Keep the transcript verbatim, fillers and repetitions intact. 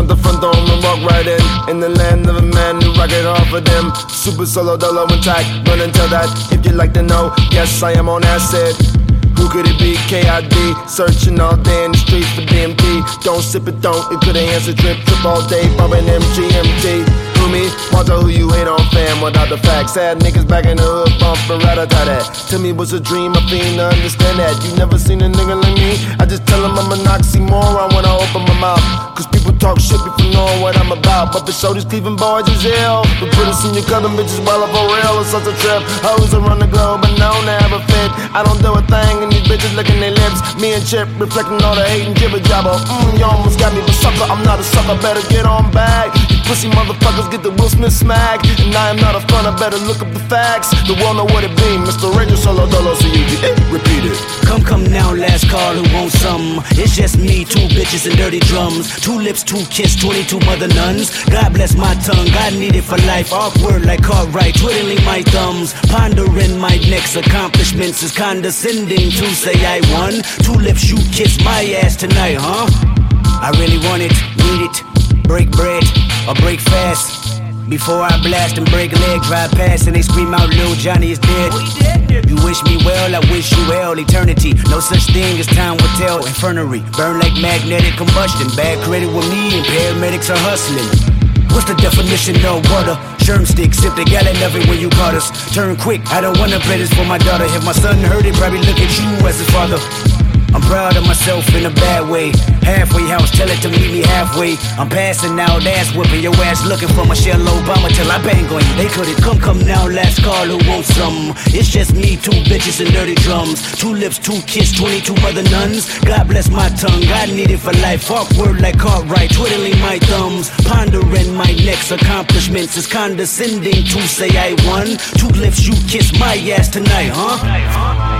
trunk the front door and walk right in. In the land of a man who rock it off for them. Super solo dolo intact, run until that. If you'd like to know, yes I am on acid. Who could it be? K I D. Searching all day in the streets for D M T. Don't sip it, don't. It could've answered trip, trip all day, bumping M G M T. Who me? Watch out who you hate on, fam, without the facts. Sad niggas back in the hood, bumping rat-a-tat-tat. To me was a dream, I fiend to understand that. You never seen a nigga like me. I just tell them I'm an oxymoron when I open my mouth. Cause people talk shit before knowing what I'm about. But for sure these Cleveland boys is ill. We put us in your cousin bitches while I'm for real. It's such a trip. Hoes around the globe, but known to have a fit. I don't do a thing, and these bitches licking their lips. Me and Chip reflecting all the hate and jibber jabber. Mmm, you almost got me, but sucker, I'm not a sucker. Better get on back. You pussy motherfuckers get the Will Smith smack. And I am not a fun, I better look up the facts. The world know what it be. Mister Radio Solo Dolo, so you get it. Repeat it. Come, come now, last call, who wants some? It's just me, two bitches and dirty drums. Two lips, two kiss, twenty-two mother nuns. God bless my tongue, God need it for life. Awkward like Cartwright, twiddling my thumbs. Pondering my next accomplishments is condescending to say I won. Two lips, you kiss my ass tonight, huh? I really want it, need it. Break bread or break fast. Before I blast and break a leg, drive past and they scream out, Lil Johnny is dead. You wish me well, I wish you well. Eternity, no such thing as time will tell. Infernary, burn like magnetic combustion. Bad credit with me and paramedics are hustling. What's the definition of water? Germ sticks, sip the gallon of it when you caught us. Turn quick, I don't wanna play this for my daughter. If my son heard it, probably look at you as his father. I'm proud of myself in a bad way. Halfway house, tell it to meet me halfway. I'm passing out, ass whipping your ass, looking for Michelle Obama till I bang on you. They could've come, come now, last call, who wants some? It's just me, two bitches and dirty drums. Two lips, two kiss, twenty-two mother nuns. God bless my tongue, God need it for life. Awkward like Cartwright, twiddling my thumbs. Pondering my next accomplishments is condescending to say I won. Two lips, you kiss my ass tonight, huh?